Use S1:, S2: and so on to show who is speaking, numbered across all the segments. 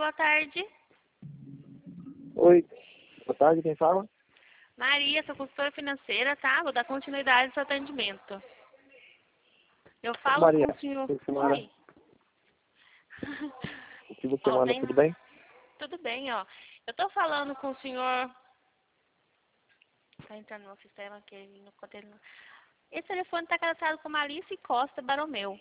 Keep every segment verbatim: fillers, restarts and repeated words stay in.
S1: boa tarde.
S2: Oi, boa tarde, quem fala?
S1: Maria, sou consultora financeira, tá? Vou dar continuidade ao seu atendimento. Eu falo
S2: Maria,
S1: com o senhor...
S2: o que você manda?
S1: Oi.
S2: O que você
S1: Ó,
S2: manda,
S1: tem...
S2: tudo bem?
S1: Tudo bem, ó. Eu tô falando com o senhor... Tá entrando no sistema aqui. No... Esse telefone tá cadastrado como Alice Costa Baromeu.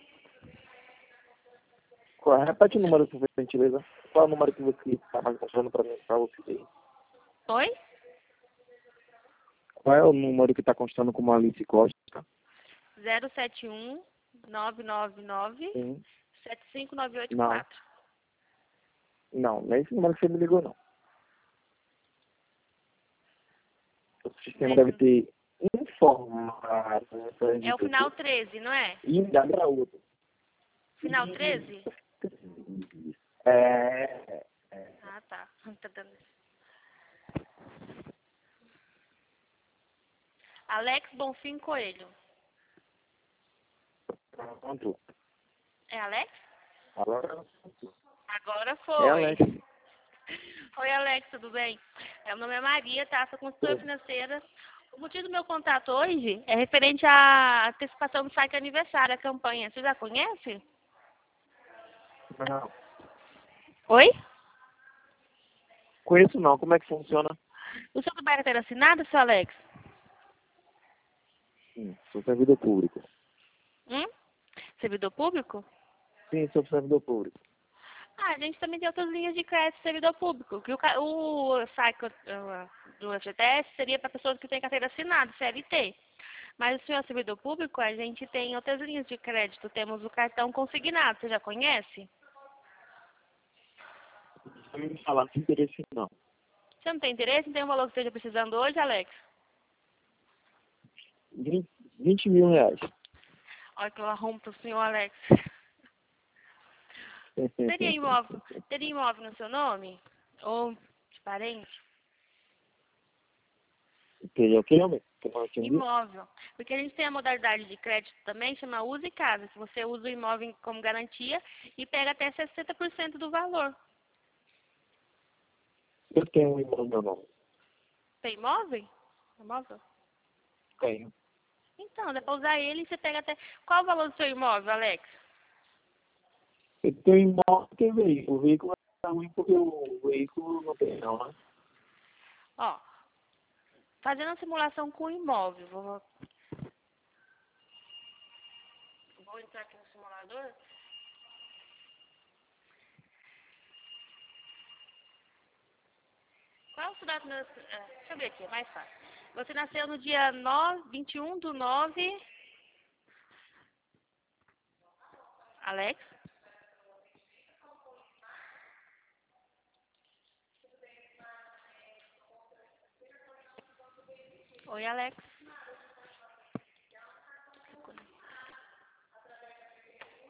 S2: Qual, repete o número, por gentileza. Qual é o número que você está mostrando para mim, para você?
S1: Oi?
S2: Qual é o número que está constando como Alice Costa?
S1: zero sete um nove nove nove
S2: Sim.
S1: sete cinco nove oito
S2: Não,
S1: quatro.
S2: não, não é esse número que você me ligou, não. O sistema deve ter informado
S1: É o final treze, não é?
S2: e ainda para outro.
S1: Final treze?
S2: É, é,
S1: Ah, tá. Tá dando... Alex Bonfim Coelho.
S2: pronto.
S1: É Alex?
S2: Agora,
S1: Agora
S2: é
S1: foi.
S2: Alex.
S1: Oi, Alex, tudo bem? Meu nome é Maria, tá? Sou consultora financeira. O motivo do meu contato hoje é referente à antecipação do saque aniversário, a campanha. Você já conhece?
S2: Não,
S1: Oi?
S2: conheço não. Como é que funciona?
S1: O seu vai ter assinado, seu Alex?
S2: Sim, sou servidor público.
S1: Hum? Servidor público?
S2: Sim, sou servidor público.
S1: Ah, a gente também tem outras linhas de crédito servidor público. Que o, ca- o saque uh, do F G T S seria para pessoas que têm carteira assinada, C L T. Mas o senhor servidor público, a gente tem outras linhas de crédito. Temos o cartão consignado, você já conhece?
S2: Se me falar sem interesse, não.
S1: Você não tem interesse? Não tem um valor que esteja precisando hoje, Alex?
S2: vinte, vinte mil reais.
S1: Olha que eu arrumo para o senhor, Alex. Teria imóvel, teria imóvel no seu nome? Ou de parente?
S2: Entendeu? Ok, homem? Que eu não entendi.
S1: Imóvel. Porque a gente tem a modalidade de crédito também, chama Use Casa, que você usa o imóvel como garantia e pega até sessenta por cento do valor.
S2: Eu tenho um imóvel no meu nome.
S1: Tem imóvel? Imóvel?
S2: Tenho.
S1: Então, dá para usar ele e você pega até... Qual o valor do seu imóvel, Alex?
S2: Eu tenho imóvel e tenho veículo. O veículo é ruim porque o veículo não tem não, né?
S1: Ó, fazendo a simulação com o imóvel. Vou, vou entrar aqui no simulador. Qual é o seu data? nas- é, deixa eu ver aqui, é mais fácil. Você nasceu no dia nove, vinte e um do nove. Alex? Oi, Alex.